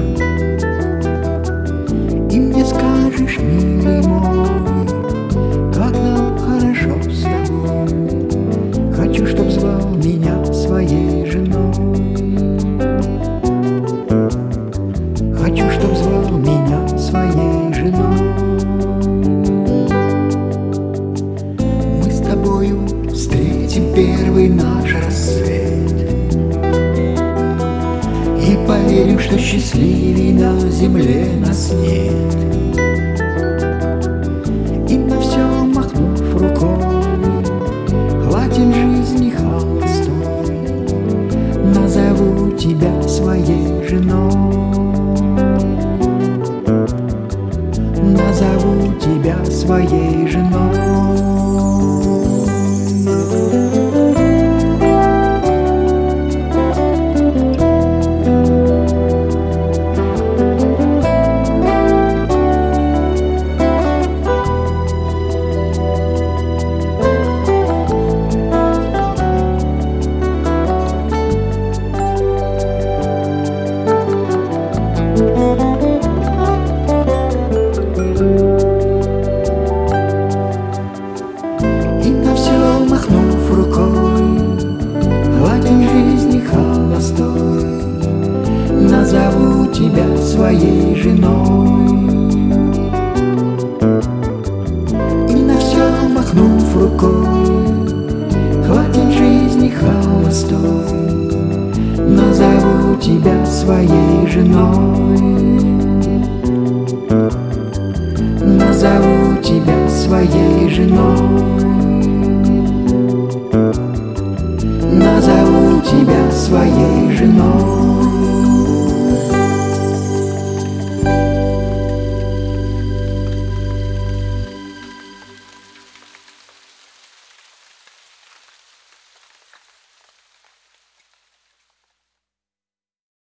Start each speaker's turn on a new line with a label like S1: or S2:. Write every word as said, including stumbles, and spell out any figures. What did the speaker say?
S1: И мне скажешь, милый мой, как нам хорошо с тобой. Хочу, чтоб звал меня своей женой. Хочу, чтоб звал меня своей женой. Мы с тобою встретим первый наш рассвет и поверим, что счастливей на земле нас нет. И на все махнув рукой, хватит жизни холостой, назову тебя своей женой. Назову тебя своей женой. Назову тебя своей женой. И на все махнув рукой, хватит жизни холостой, назову тебя своей женой. Назову тебя своей женой. Назову тебя своей женой.